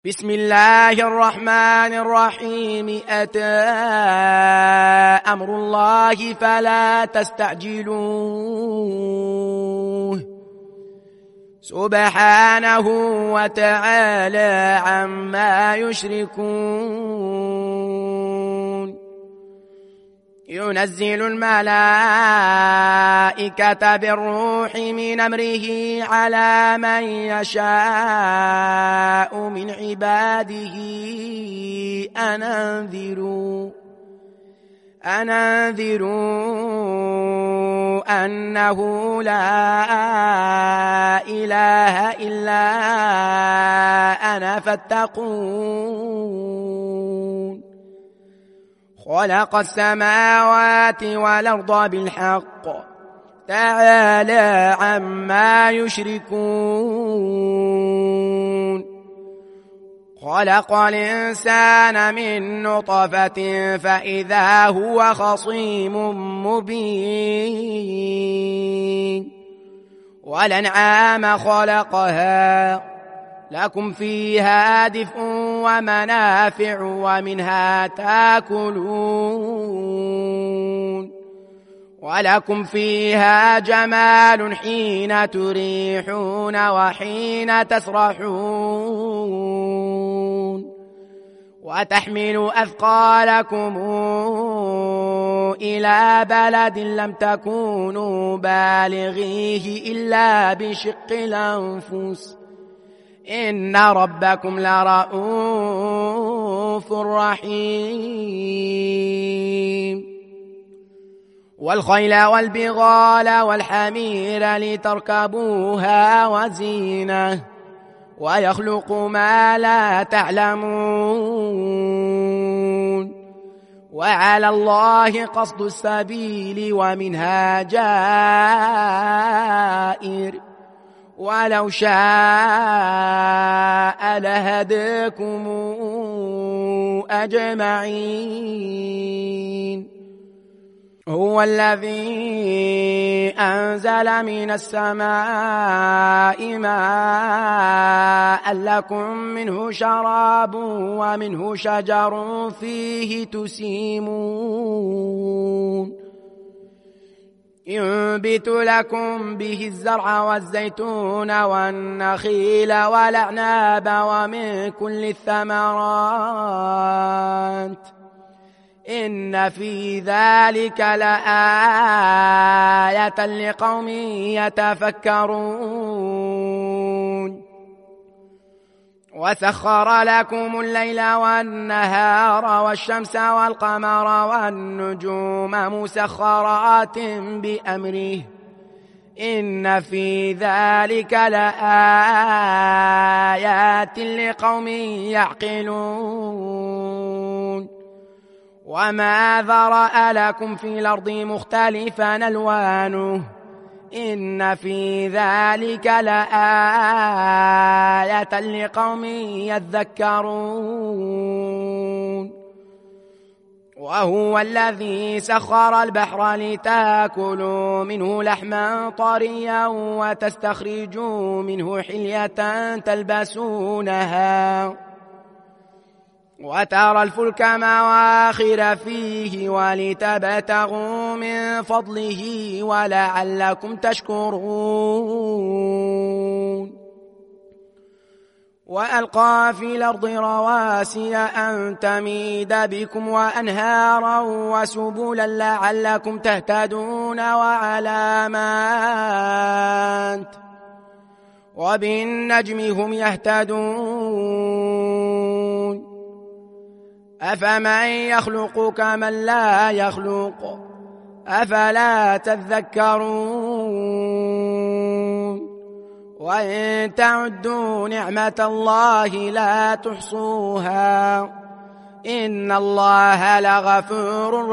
بسم الله الرحمن الرحيم. أتى أمر الله فلا تستعجلوه سبحانه وتعالى عما يشركون. ينزل الملائكة بالروح من أمره على من يشاء من عباده أن أنذروا أنه لا إله إلا أنا فاتقون. خلق السماوات والأرض بالحق تعالى عما يشركون. خلق الإنسان من نطفة فإذا هو خصيم مبين. والأنعام خلقها لكم فيها دفء ومنافع ومنها تاكلون. ولكم فيها جمال حين تريحون وحين تسرحون. وتحمل أثقالكم إلى بلد لم تكونوا بالغيه إلا بشق الأنفس إن ربكم لرؤوف رحيم. والخيل والبغال والحمير لتركبوها وزينة ويخلق ما لا تعلمون. وعلى الله قصد السبيل ومنها جائر ولو شاء لهداكم أجمعين. هو الذي أنزل من السماء ماء لكم منه شراب ومنه شجر فيه تسيمون. ينبت لكم به الزرع والزيتون والنخيل والأعناب ومن كل الثمرات إن في ذلك لآية لقوم يتفكرون. وسخر لكم الليل والنهار والشمس والقمر والنجوم مسخرات بأمره إن في ذلك لآيات لقوم يعقلون. وما ذرأ لكم في الأرض مختلفا ألوانه إن في ذلك لآية لقوم يذكرون. وهو الذي سخر البحر لتاكلوا منه لحما طريا وتستخرجوا منه حلية تلبسونها وترى الفلك مواخر فيه ولتبتغوا من فضله ولعلكم تشكرون. وألقى في الأرض رواسي أن تميد بكم وأنهارا وسبلا لعلكم تهتدون وعلامات وبالنجم هم يهتدون. أفمن يخلق كمن لا يخلق أفلا تذكرون. وإن تعدوا نعمة الله لا تحصوها إن الله لغفور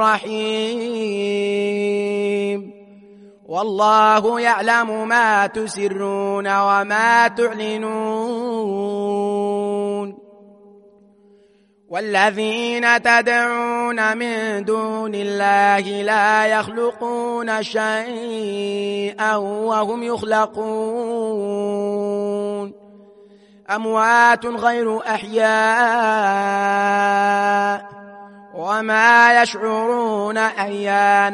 رحيم. والله يعلم ما تسرون وما تعلنون. والذين تدعون من دون الله لا يخلقون شيئا وهم يخلقون أموات غير أحياء وما يشعرون أيان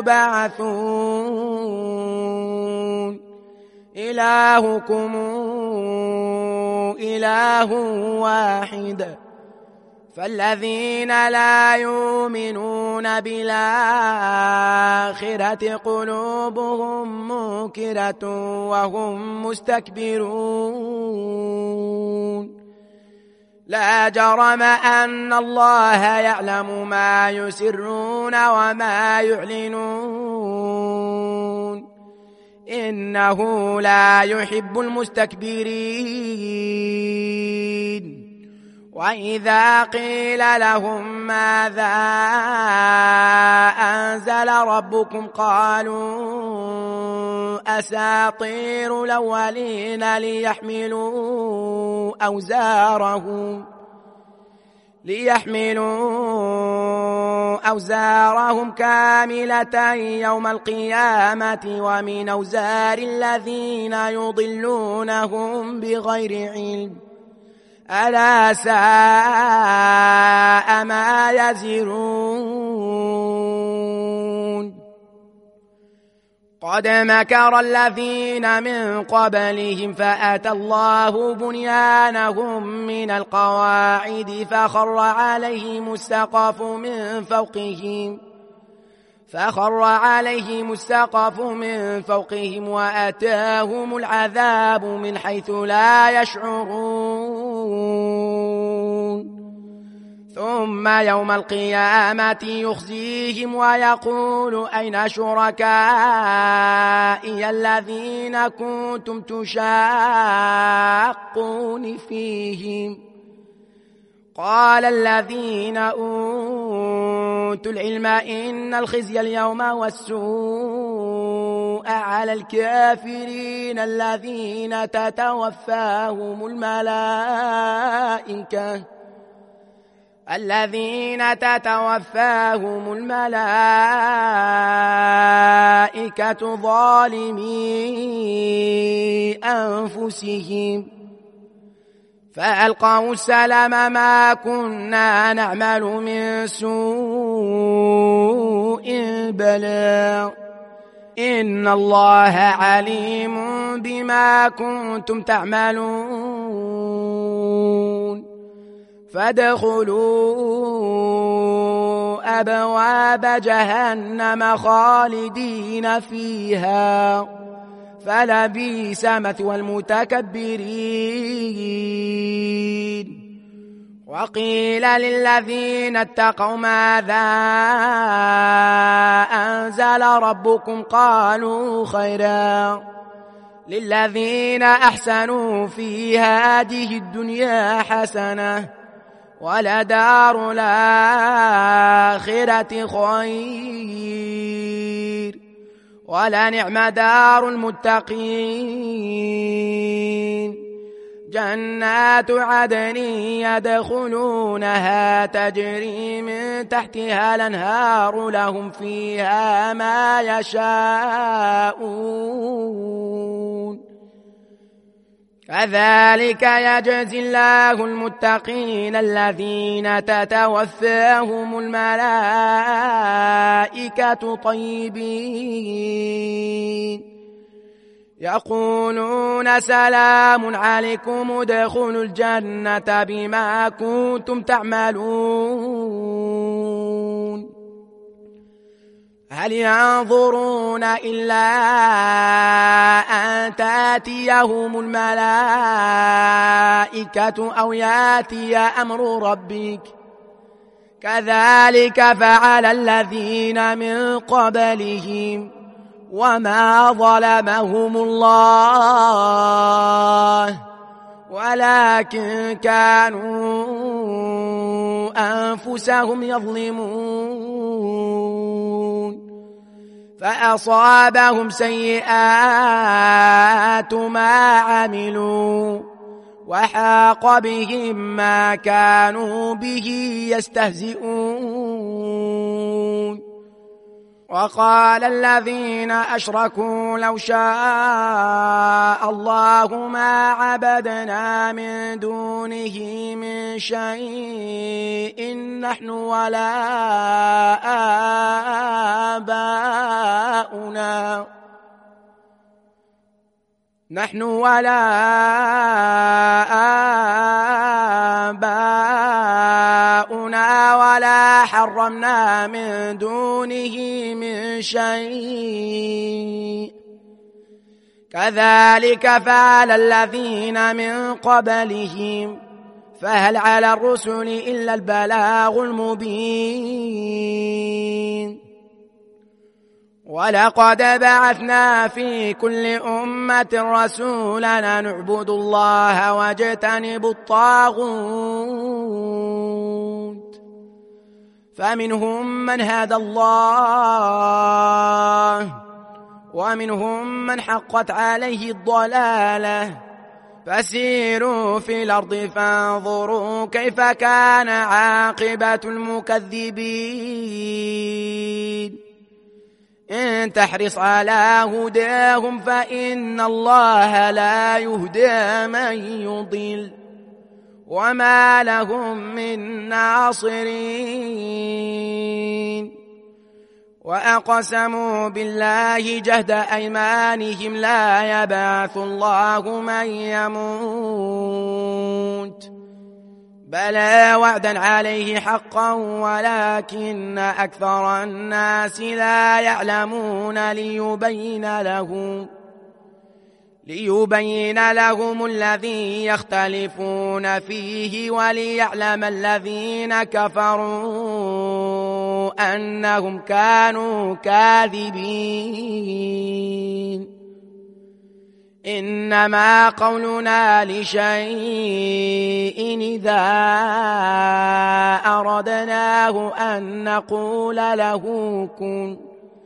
يبعثون إلهكم إله واحد فالذين لا يؤمنون بالآخرة قلوبهم منكرة وهم مستكبرون لا جرم أن الله يعلم ما يسرون وما يعلنون إنه لا يحب المستكبرين وإذا قيل لهم ماذا أنزل ربكم قالوا أساطير الأولين ليحملوا أوزارهم كاملة يوم القيامة ومن أوزار الذين يضلونهم بغير علم ألا ساء ما يزرون قد مكر الذين من قبلهم فأتى الله بنيانهم من القواعد فخر عليهم السقف من فوقهم وأتاهم العذاب من حيث لا يشعرون ثم يوم القيامة يخزيهم ويقول أين شركائي الذين كنتم تشاقون فيهم قال الذين أوتوا العلم إن الخزي اليوم والسوء على الكافرين الذين تتوفاهم الملائكة ظالمي أنفسهم فألقوا السلم ما كنا نعمل من سوء بلى إن الله عليم بما كنتم تعملون فادخلوا أبواب جهنم خالدين فيها فلبئس مثوى المتكبرين وقيل للذين اتقوا ماذا أنزل ربكم قالوا خيرا للذين أحسنوا في هذه الدنيا حسنة ولدار الآخرة خير ولنعم دار المتقين جنات عدن يدخلونها تجري من تحتها الأنهار لهم فيها ما يشاءون كذلك يجزي الله المتقين الذين تتوفاهم الملائكة طيبين يقولون سلام عليكم ادخلوا الجنة بما كنتم تعملون هل ينظرون إلا أن تأتيهم الملائكة أو يأتي أمر ربك كذلك فعل الذين من قبلهم وما ظلمهم الله ولكن كانوا أنفسهم يظلمون فأصابهم سيئات ما عملوا وحاق بهم ما كانوا به يستهزئون وقال الذين أشركوا لو شاء الله ما عبدنا من دونه من شيء نحن ولا آباؤنا ولا حرمنا من دونه من شيء كذلك فعل الذين من قبلهم فهل على الرسل إلا البلاغ المبين ولقد بعثنا في كل أمة رسولا نعبد الله واجتنب الطاغوت فمنهم من هدى الله ومنهم من حقت عليه الضلالة فسيروا في الأرض فانظروا كيف كان عاقبة المكذبين إن تحرص على هداهم فإن الله لا يهدى من يضل وما لهم من ناصرين وأقسموا بالله جهد أيمانهم لا يبعث الله من يموت بلى وعدا عليه حقا ولكن أكثر الناس لا يعلمون ليبين لهم الذي يختلفون فيه وليعلم الذين كفروا أنهم كانوا كاذبين إنما قولنا لشيء إذا أردناه أن نقول له كن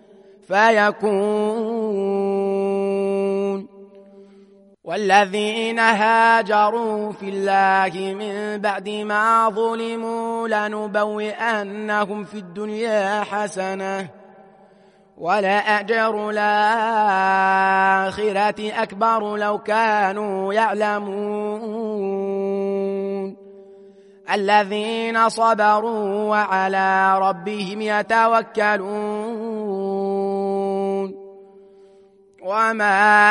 فيكون والذين هاجروا في الله من بعد ما ظلموا لنبوئنهم في الدنيا حسنة ولأجر الآخرة أكبر لو كانوا يعلمون الذين صبروا وعلى ربهم يتوكلون وما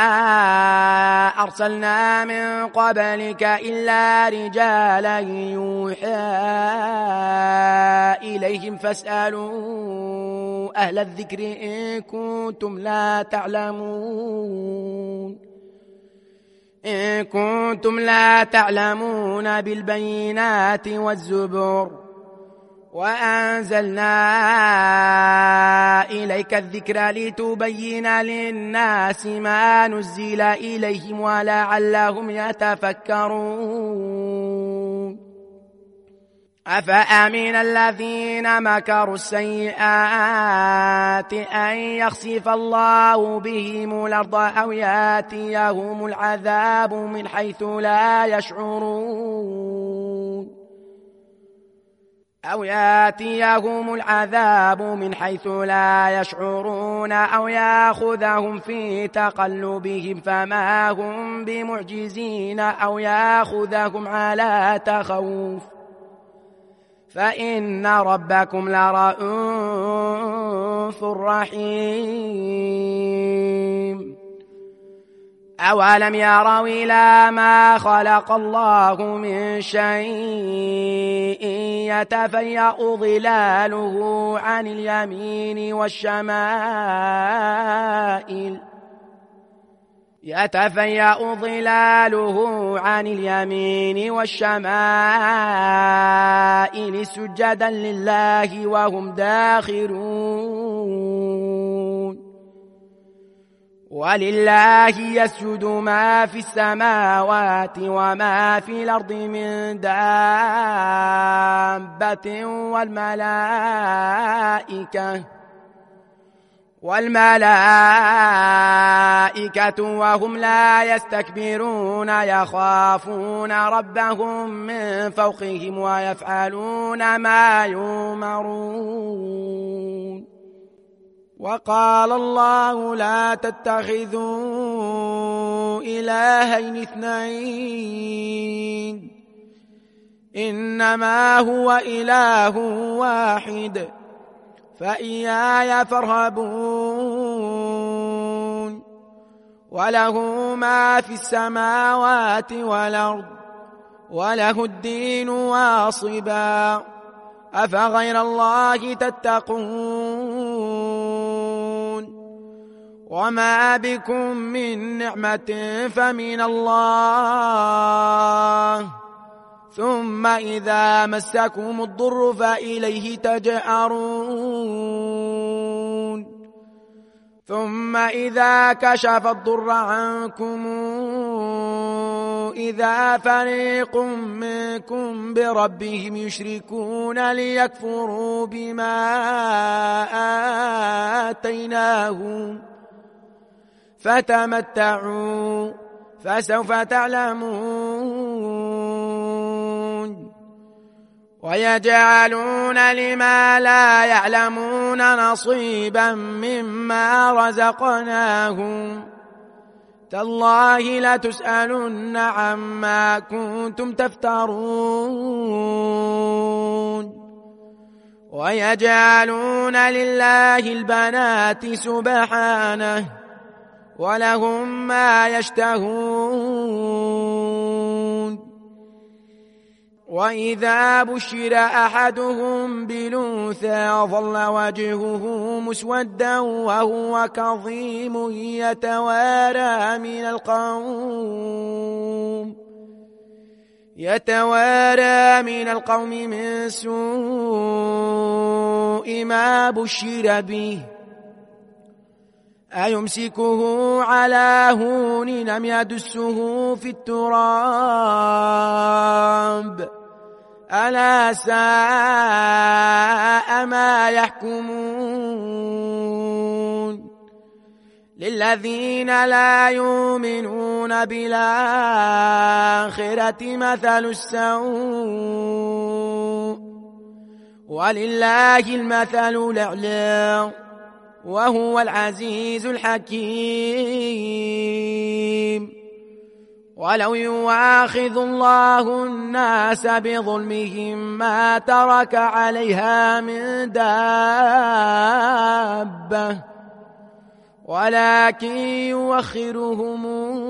أرسلنا من قبلك إلا رجالا يوحى إليهم فاسألوا أهل الذكر إن كنتم لا تعلمون بالبينات والزبر وأنزلنا إليك الذكر لتبين للناس ما نزل إليهم ولعلهم يتفكرون أفأمن الذين مكروا السيئات أن يخسف الله بهم الأرض أو يأتيهم العذاب من حيث لا يشعرون أو يأخذهم في تقلبهم فما هم بمعجزين أو يأخذهم على تخوف فإن ربكم لرءوف رحيم أولم يروا إلى ما خلق الله من شيء يتفيأ ظلاله عن اليمين والشمائل سجدا لله وهم داخرون ولله يسجد ما في السماوات وما في الأرض من دابة والملائكة وهم لا يستكبرون يخافون ربهم من فوقهم ويفعلون ما يؤمرون وقال الله لا تتخذوا إلهين اثنين إنما هو إله واحد فإياي فارهبون وله ما في السماوات والأرض وله الدين واصبا أفغير الله تتقون وما بكم من نعمة فمن الله ثم إذا مسكم الضر فإليه تجأرون ثم إذا كشف الضر عنكم إذا فريق منكم بربهم يشركون ليكفروا بما آتيناهم فتمتعوا فسوف تعلمون ويجعلون لما لا يعلمون نصيبا مما رزقناهم تالله لتسألن عما كنتم تفترون ويجعلون لله البنات سبحانه ولهم ما يشتهون وإذا بشر أحدهم بالأنثى ظل وجهه مسودا وهو كظيم يتوارى من القوم من سوء ما بشر به أيمسكه على هون أم يدسه في التراب ألا ساء ما يحكمون للذين لا يؤمنون بالآخرة مثل السوء ولله المثل الأعلى وهو العزيز الحكيم ولو يواخذ الله الناس بظلمهم ما ترك عليها من دابة ولكن يوخرهم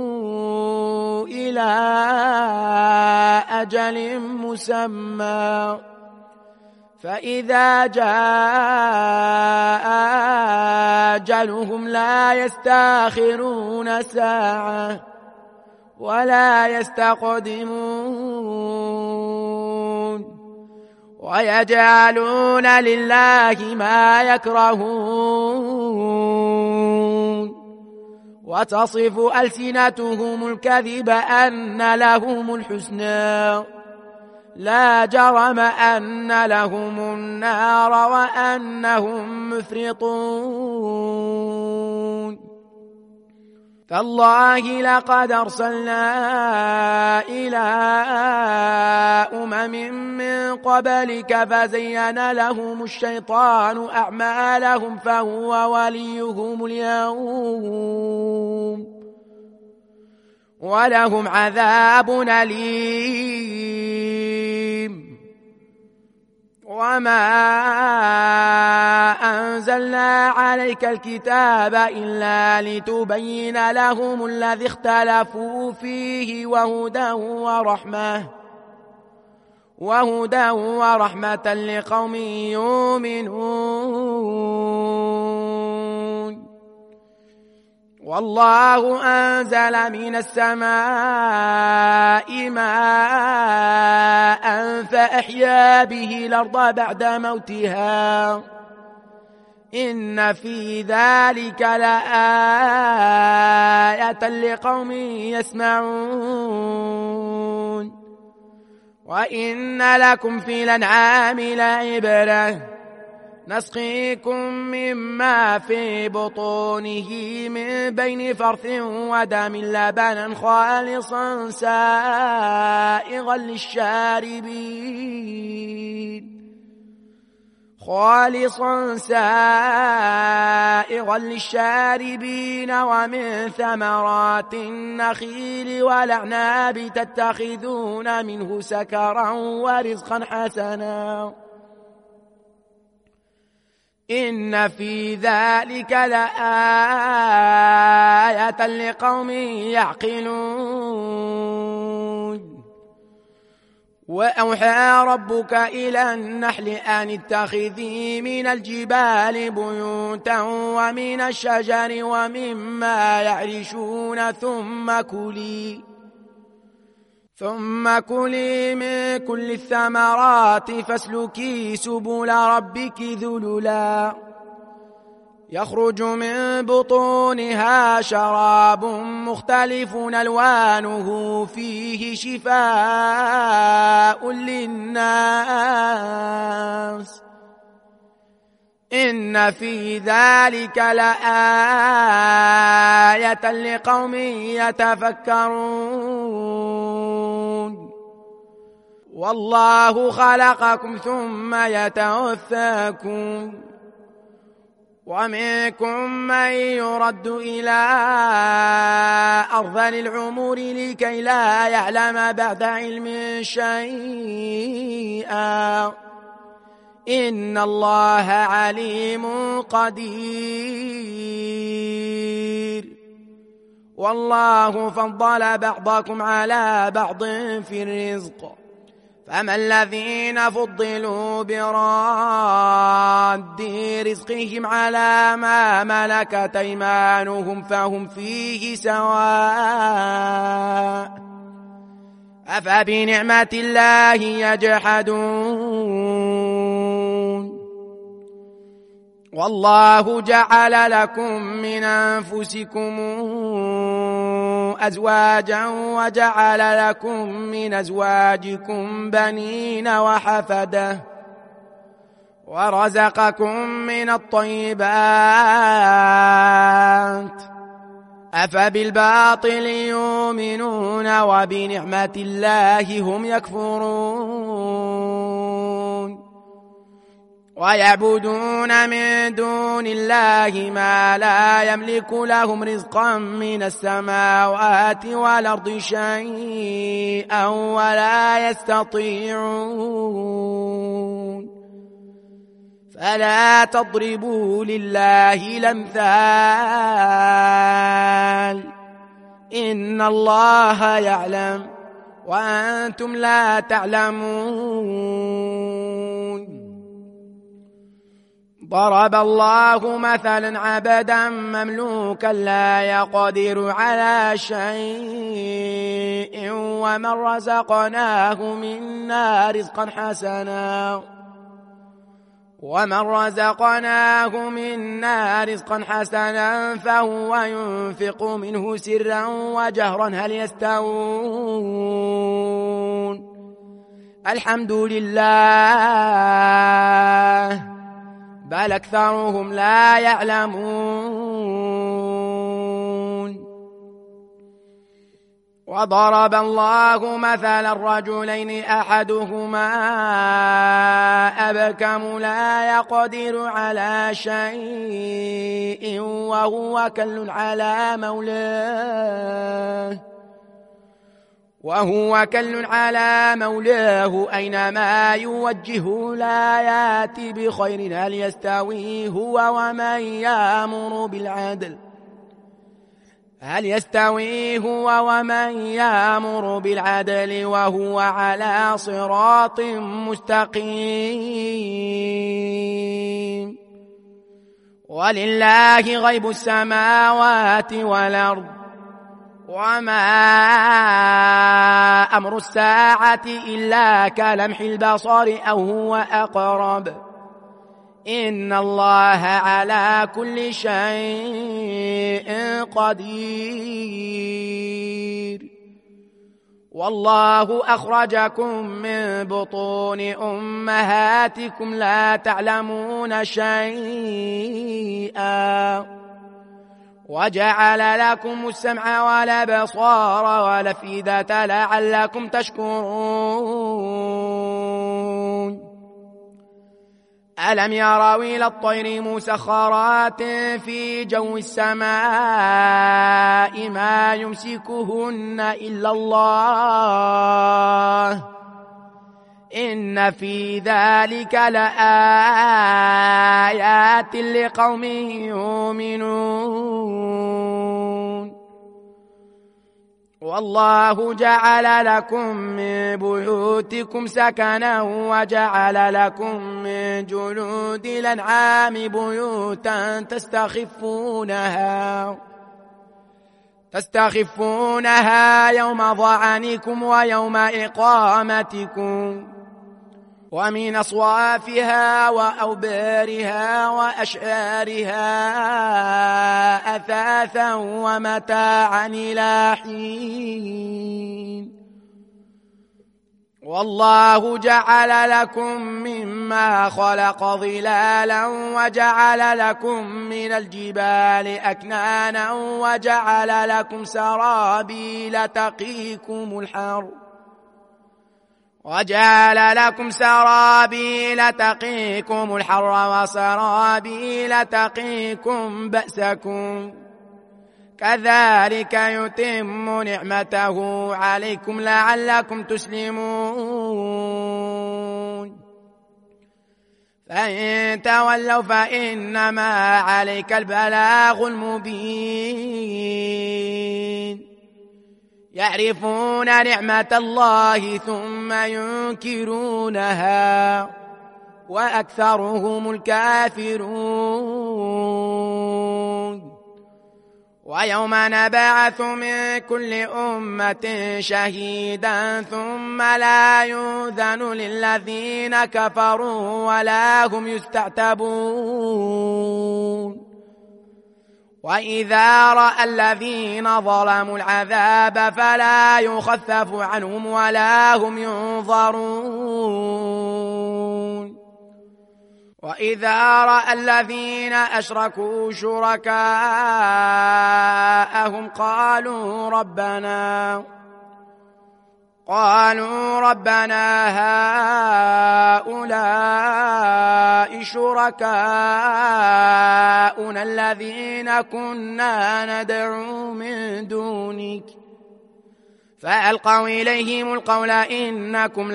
إلى أجل مسمى فإذا جاء أجلهم لا يستأخرون ساعة ولا يستقدمون ويجعلون لله ما يكرهون وتصف ألسنتهم الكذب أن لهم الحسنى لا جرم أن لهم النار وأنهم مفرطون تالله لقد أرسلنا إلى من قبلك فزين لهم الشيطان أعمالهم فهو وليهم اليوم ولهم عذاب أليم وما أنزلنا عليك الكتاب إلا لتبين لهم الذي اختلفوا فيه وهدى ورحمة لقوم يؤمنون والله أنزل من السماء ماء فأحيا به الأرض بعد موتها إن في ذلك لآية لقوم يسمعون وإن لكم في الأنعام لعبرة نسقيكم مما في بطونه من بين فرث ودم لبنا خالصا سائغا للشاربين خالصا سائغا للشاربين ومن ثمرات النخيل والأعناب تتخذون منه سكرا ورزقا حسنا إن في ذلك لآية لقوم يعقلون وأوحى ربك إلى النحل أن اتخذي من الجبال بيوتا ومن الشجر ومما يعرشون ثم كلي من كل الثمرات فاسلكي سبل ربك ذللا يخرج من بطونها شراب مختلف ألوانه فيه شفاء للناس إن في ذلك لآية لقوم يتفكرون والله خلقكم ثم يتوفاكم ومنكم من يرد إلى أرذل العمر لكي لا يعلم بعد علم شيئا إن الله عليم قدير والله فضل بعضكم على بعض في الرزق فما الذين فضلوا براد رزقهم على ما ملكت أيمانهم فهم فيه سواء أفبنعمة الله يجحدون والله جعل لكم من أنفسكم أزواجا وجعل لكم من أزواجكم بنين وحفدة ورزقكم من الطيبات أفبالباطل يؤمنون وبنعمة الله هم يكفرون ويعبدون من دون الله ما لا يملك لهم رزقا من السماوات والأرض شيئا ولا يستطيعون فلا تضربوا لله الأمثال إن الله يعلم وأنتم لا تعلمون ضرب الله مثلا عبدا مملوكا لا يقدر على شيء ومن رزقناه منا رزقا حسنا فهو ينفق منه سرا وجهرا هل يستوون الحمد لله بل أكثرهم لا يعلمون وضرب الله مثلا الرجلين أحدهما أبكم لا يقدر على شيء وهو كل على مولاه أينما يوجهه لا يأتي بخير هل يستوي هو ومن يأمر بالعدل وهو على صراط مستقيم ولله غيب السماوات والأرض وما أمر الساعة إلا كلمح البصر أو هو أقرب إن الله على كل شيء قدير والله أخرجكم من بطون أمهاتكم لا تعلمون شيئا وجعل لكم السمع والأبصار والأفئدة لعلكم تشكرون ألم يروا إلى الطير مسخرات في جو السماء ما يمسكهن إلا الله إن في ذلك لآيات لقوم يؤمنون والله جعل لكم من بيوتكم سكنا وجعل لكم من جلود الأنعام بيوتا تستخفونها يوم ظعنكم ويوم إقامتكم ومن أصوافها وأوبارها وأشعارها أثاثا ومتاعا إلى حين والله جعل لكم مما خلق ظلالا وجعل لكم من الجبال أكنانا وجعل لكم سرابيل تقيكم الحر وسرابيل تقيكم بأسكم كذلك يتم نعمته عليكم لعلكم تسلمون فإن تولوا فإنما عليك البلاغ المبين يعرفون نعمة الله ثم ينكرونها وأكثرهم الكافرون ويوم نبعث من كل أمة شهيدا ثم لا يؤذن للذين كفروا ولا هم يستعتبون وإذا رأى الذين ظلموا العذاب فلا يخفف عنهم ولا هم ينظرون وإذا رأى الذين أشركوا شركاءهم قالوا ربنا هؤلاء شركاؤنا الذين كنا ندعو من دونك فألقوا إليهم القول إنكم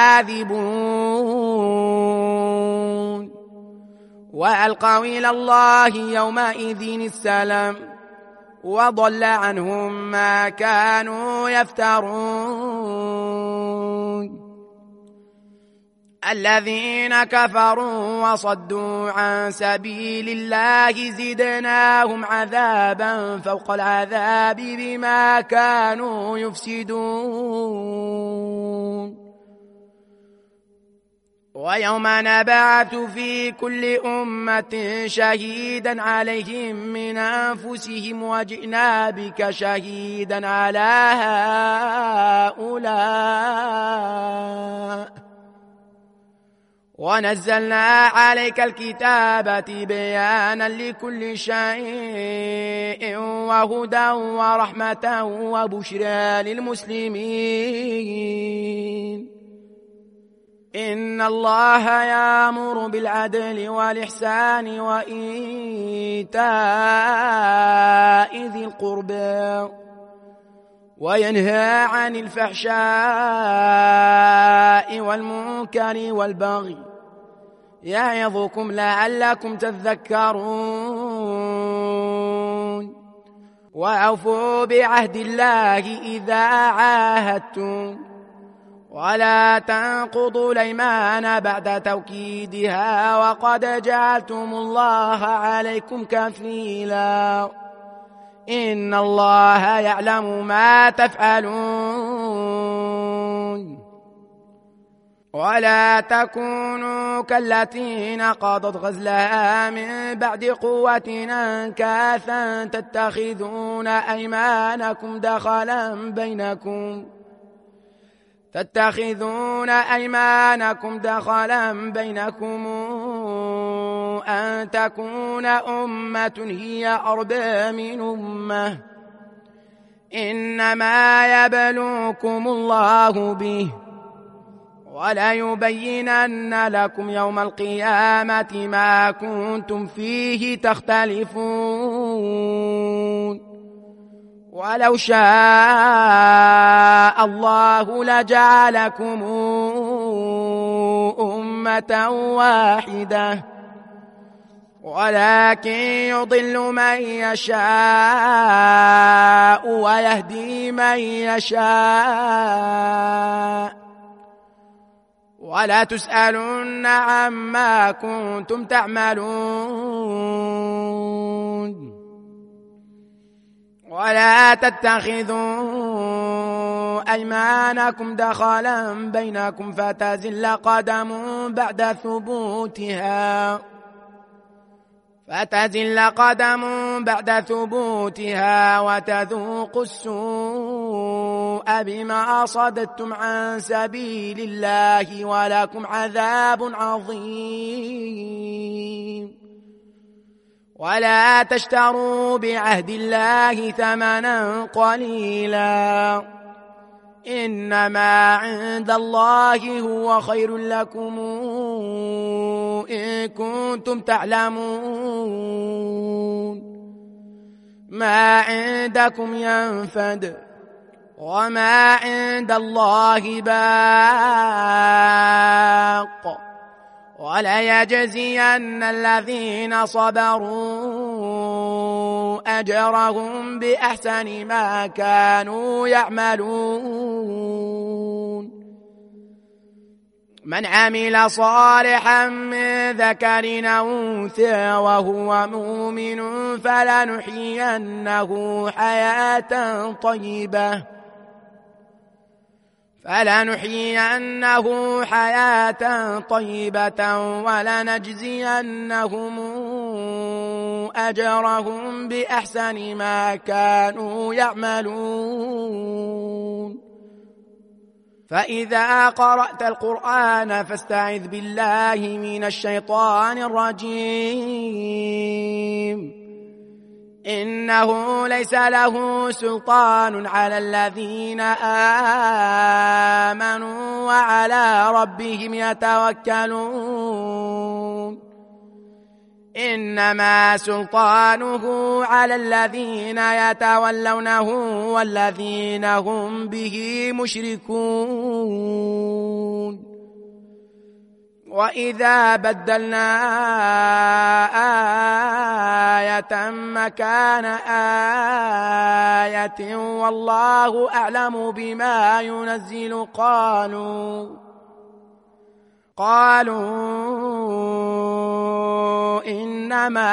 لكاذبون وألقوا إلى الله يومئذ السلام وضل عنهم ما كانوا يفترون الذين كفروا وصدوا عن سبيل الله زدناهم عذابا فوق العذاب بما كانوا يفسدون ويوم نبعث في كل أمة شهيدا عليهم من أنفسهم وجئنا بك شهيدا على هؤلاء ونزلنا عليك الكتاب بيانا لكل شيء وهدى ورحمة وبشرى للمسلمين إن الله يأمر بالعدل والإحسان وإيتاء ذي القربى وينهى عن الفحشاء والمنكر والبغي يعظكم لعلكم تذكرون وأوفوا بعهد الله إذا عاهدتم ولا تنقضوا الأيمان بعد توكيدها وقد جعلتم الله عليكم كفيلا إن الله يعلم ما تفعلون ولا تكونوا كالتي نقضت غزلها من بعد قوة أنكاثا تتخذون أيمانكم دخلا بينكم أن تكون أمة هي أربى من أمة إنما يبلوكم الله به وليبينن لكم يوم القيامة ما كنتم فيه تختلفون ولو شاء الله لجعلكم أمة واحدة ولكن يضل من يشاء ويهدي من يشاء ولا تسألن عما كنتم تعملون ولا تتخذوا أيمانكم دخلا بينكم فتزل قدم بعد ثبوتها وتذوقوا السوء بما صددتم عن سبيل الله ولكم عذاب عظيم ولا تشتروا بعهد الله ثمنا قليلا إنما عند الله هو خير لكم إن كنتم تعلمون ما عندكم ينفد وما عند الله باق وليجزين الذين صبروا أجرهم بأحسن ما كانوا يعملون من عمل صالحا من ذكر أو أنثى وهو مؤمن فلنحيينه حياة طيبة ولنجزينهم أجرهم بأحسن ما كانوا يعملون فإذا قرأت القرآن فاستعذ بالله من الشيطان الرجيم إنه ليس له سلطان على الذين آمنوا وعلى ربهم يتوكلون إنما سلطانه على الذين يتولونه والذين هم به مشركون وإذا بدلنا آية مكان آية والله أعلم بما ينزل قالوا إنما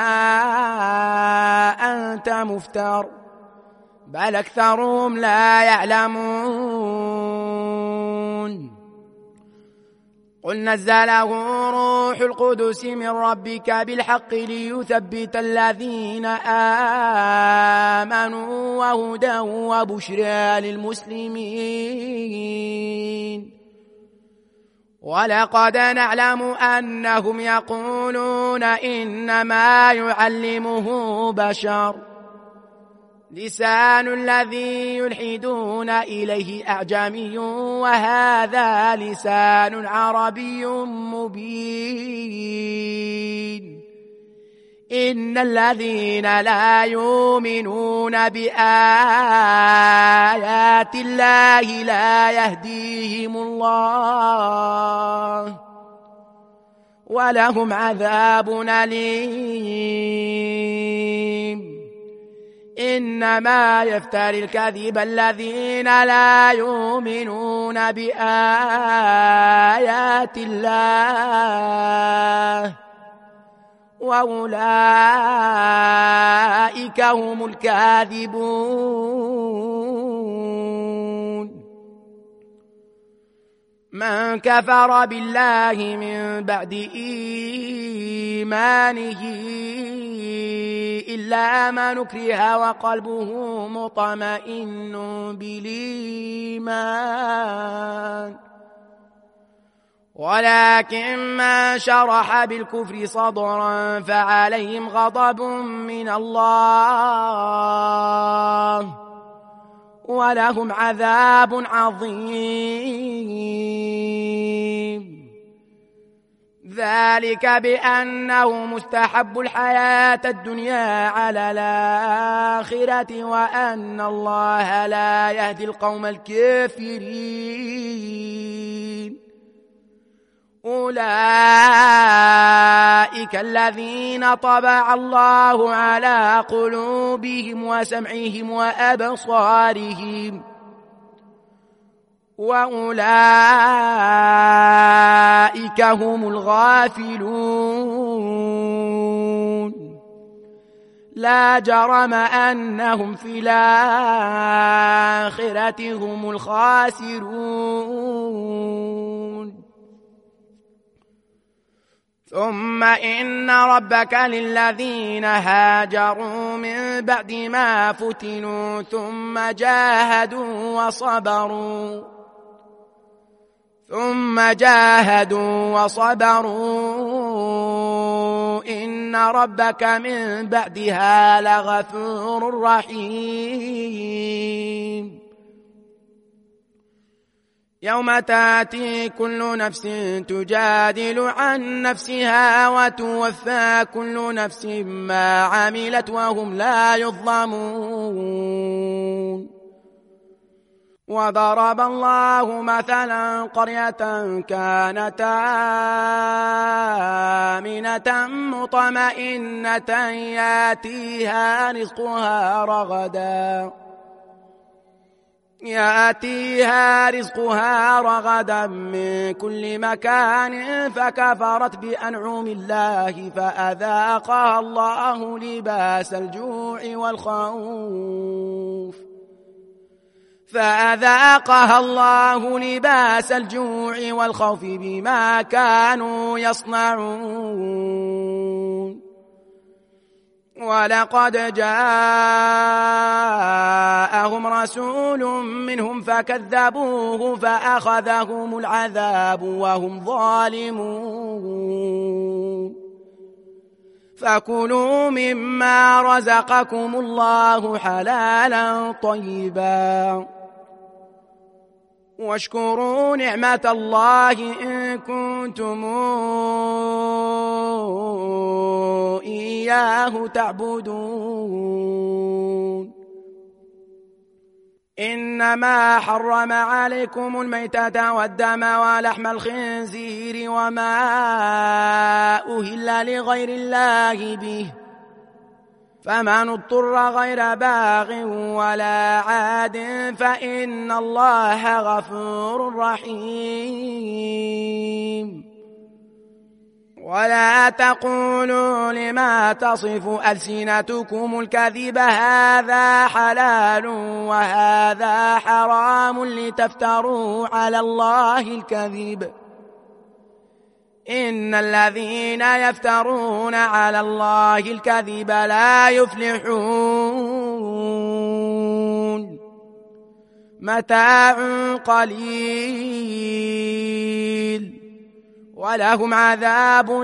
أنت مفتر بل أكثرهم لا يعلمون قل نزله روح القدس من ربك بالحق ليثبت الذين آمنوا وهدى وبشرى للمسلمين ولقد نعلم أنهم يقولون إنما يعلمه بشر لسان الذي يلحدون إليه أعجمي وهذا لسان عربي مبين إن الذين لا يؤمنون بآيات الله لا يهديهم الله ولهم عذاب أليم إنما يفتري الكذب الذين لا يؤمنون بآيات الله وأولئك هم الكاذبون من كفر بالله من بعد إيمانه إلا من أكره وقلبه مطمئن بالإيمان ولكن من شرح بالكفر صدرا فعليهم غضب من الله ولهم عذاب عظيم ذلك بأنه مستحب الحياة الدنيا على الآخرة وأن الله لا يهدي القوم الكافرين. أولئك الذين طبع الله على قلوبهم وسمعهم وأبصارهم وأولئك هم الغافلون. لا جرم أنهم في الآخرة هم الخاسرون. ثم إن ربك للذين هاجروا من بعد ما فتنوا ثم جاهدوا وصبروا إن ربك من بعدها لغفور رحيم. يوم تأتي كل نفس تجادل عن نفسها وتوفى كل نفس ما عملت وهم لا يظلمون. وضرب الله مثلا قرية كانت آمنة مطمئنة يأتيها رزقها رغدا من كل مكان فكفرت بأنعم الله فأذاقها الله لباس الجوع والخوف بما كانوا يصنعون. ولقد جاءهم رسول منهم فكذبوه فأخذهم العذاب وهم ظالمون. فكلوا مما رزقكم الله حلالا طيبا واشكروا نعمة الله إن كنتم إياه تعبدون. إنما حرم عليكم الميتة والدم ولحم الخنزير وما أهل لغير الله به فمن اضطر غير باغ ولا عاد فإن الله غفور رحيم. ولا تقولوا لما تصف ألسنتكم الكذب هذا حلال وهذا حرام لتفتروا على الله الكذب إن الذين يفترون على الله الكذب لا يفلحون. متاع قليل ولهم عذاب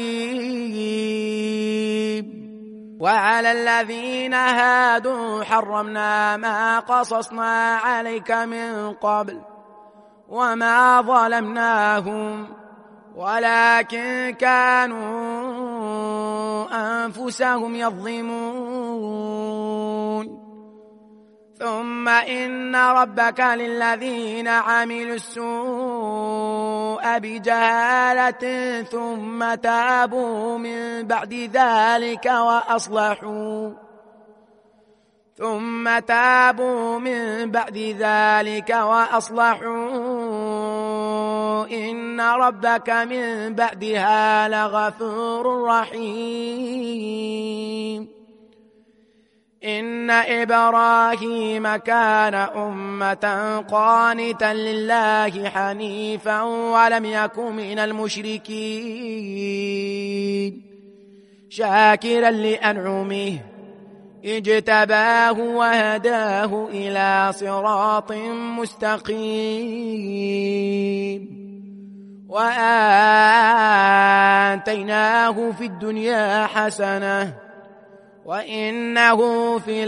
أليم. وعلى الذين هادوا حرمنا ما قصصنا عليك من قبل وما ظلمناهم ولكن كانوا أنفسهم يظلمون. ثم إن ربك للذين عملوا السوء بجهالة ثم تابوا من بعد ذلك وأصلحوا إن ربك من بعدها لغفور رحيم. إن إبراهيم كان أمة قانتا لله حنيفا ولم يكن من المشركين شاكرا لأنعمه اجتباه وهداه إلى صراط مستقيم وآتيناه في الدنيا حسنة وإنه في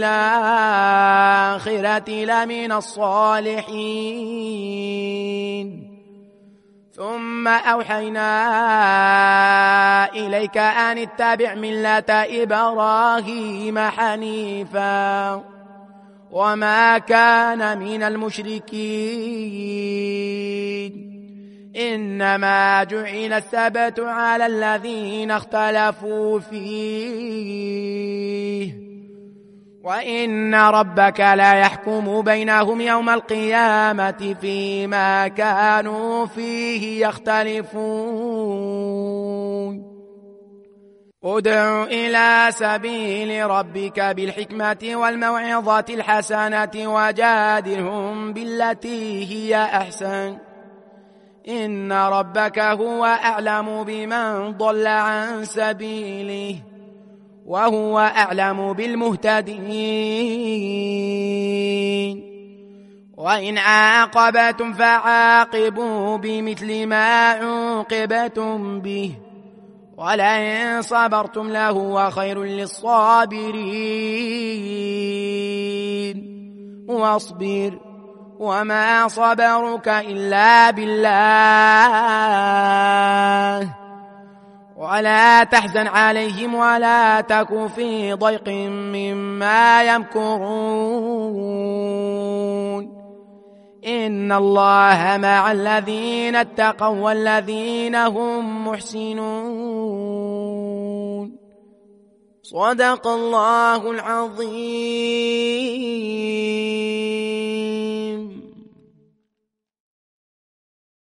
الآخرة لمن الصالحين. ثم أوحينا إليك أن اتبع ملة إبراهيم حنيفا وما كان من المشركين إنما جعل السبت على الذين اختلفوا فيه وإن ربك لا يحكم بينهم يوم القيامة فيما كانوا فيه يختلفون ادع إلى سبيل ربك بالحكمة والموعظة الحسنة وجادلهم بالتي هي أحسن إن ربك هو أعلم بمن ضل عن سبيله وهو أعلم بالمهتدين وإن عاقبتم فعاقبوا بمثل ما عوقبتم به ولئن صبرتم لهو خير للصابرين واصبر وما صبرك إلا بالله ولا تحزن عليهم ولا تك في ضيق مما يمكرون إن الله مع الذين اتقوا والذين هم محسنون صدق الله العظيم.